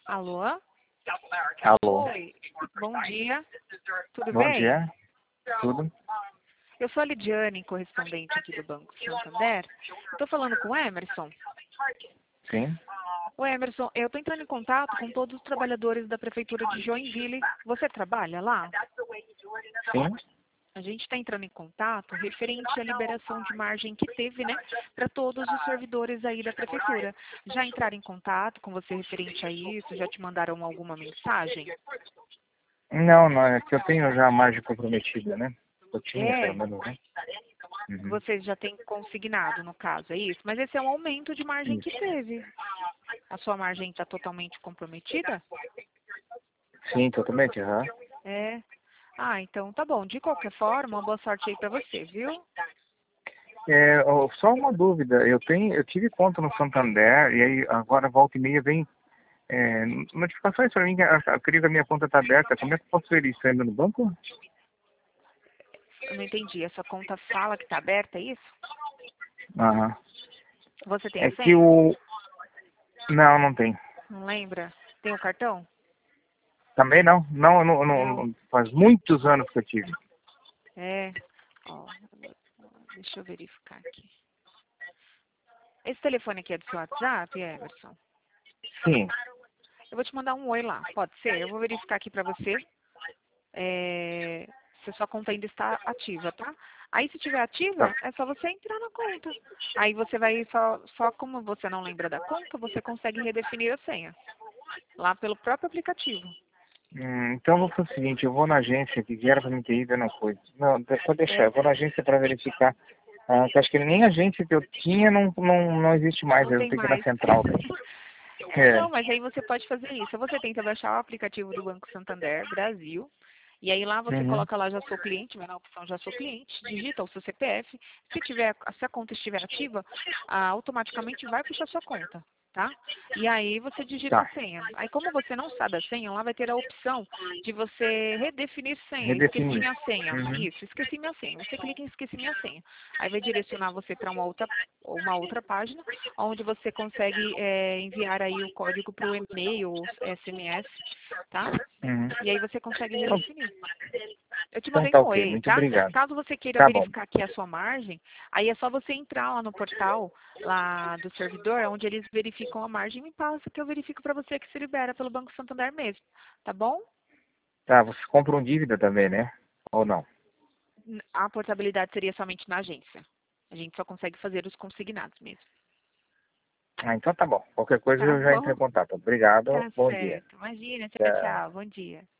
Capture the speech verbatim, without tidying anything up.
Alô? Alô. Oi, bom dia. Tudo Bom bem? dia. Tudo? Eu sou a Lidiane, correspondente aqui do Banco Santander. Estou falando com o Emerson. Sim. O Emerson, eu estou entrando em contato com todos os trabalhadores da Prefeitura de Joinville. Você trabalha lá? Sim. A gente está entrando em contato referente à liberação de margem que teve, né, para todos os servidores aí da Prefeitura. Já entraram em contato com você referente a isso? Já te mandaram alguma mensagem? Não, não, é que eu tenho já a margem comprometida, né? Eu tinha, É, pelo menos, né? Uhum. vocês já têm consignado, no caso, é isso? Mas esse é um aumento de margem que Isso. teve. A sua margem está totalmente comprometida? Sim, totalmente, aham. É. Ah, então tá bom. De qualquer forma, uma boa sorte aí para você, viu? É, ó, só uma dúvida, eu tenho, eu tive conta no Santander e aí agora volta e meia vem é, notificações para mim, que a- eu queria que a minha conta está aberta. Como é que eu posso ver isso ainda no banco? Eu não entendi. A sua conta fala que está aberta, é isso? Aham. Você tem É a que senha? o... Não, não tem. Não lembra? Tem o cartão? Também não. Não, não, não, Não. não- faz muitos anos que eu tive. É. Ó, deixa eu verificar aqui. Esse telefone aqui é do seu WhatsApp, Emerson? Sim. Eu vou te mandar um oi lá, pode ser? Eu vou verificar aqui para você. É, se a sua conta ainda está ativa, tá? Aí se estiver ativa, Tá. é só você entrar na conta. Aí você vai só, só como você não lembra da conta, você consegue redefinir a senha. Lá pelo próprio aplicativo. Hum, então eu vou fazer o seguinte, eu vou na agência, que era para mim ter ido, eu não fui. Não, é só deixar, É, eu vou na agência para verificar. Ah, que acho que nem a agência que eu tinha não, não, não existe mais, não eu tem tenho que ir na mais. central. É, É. não, mas aí você pode fazer isso. Você tenta baixar o aplicativo do Banco Santander Brasil. E aí lá você Uhum. coloca lá já sou cliente, vai na opção já sou cliente, digita o seu C P F. Se tiver, se a conta estiver ativa, ah, automaticamente vai puxar sua conta, tá? E aí você digita a Tá, senha. Aí como você não sabe a senha, lá vai ter a opção de você redefinir senha. Esqueci redefinir. minha senha. Uhum. Isso, esqueci minha senha. Você clica em esqueci minha senha. Aí vai direcionar você para uma outra uma outra página, onde você consegue é, enviar aí o código para o e-mail ou S M S, tá? Uhum. E aí você consegue Então, redefinir. Eu te então mandei tá um ok, oi, muito tá? obrigado. Caso você queira Tá bom. verificar aqui a sua margem, aí é só você entrar lá no portal lá do servidor, onde eles verificam a margem e me passa que eu verifico para você que se libera pelo Banco Santander mesmo, tá bom? Tá, vocês compram dívida também, né? Ou não? A portabilidade seria somente na agência. A gente só consegue fazer os consignados mesmo. Ah, então tá bom. Qualquer coisa Tá eu já entro bom? em contato. Obrigado, Tá bom dia. certo. Imagina, tchau, Tchau. tchau. Bom dia.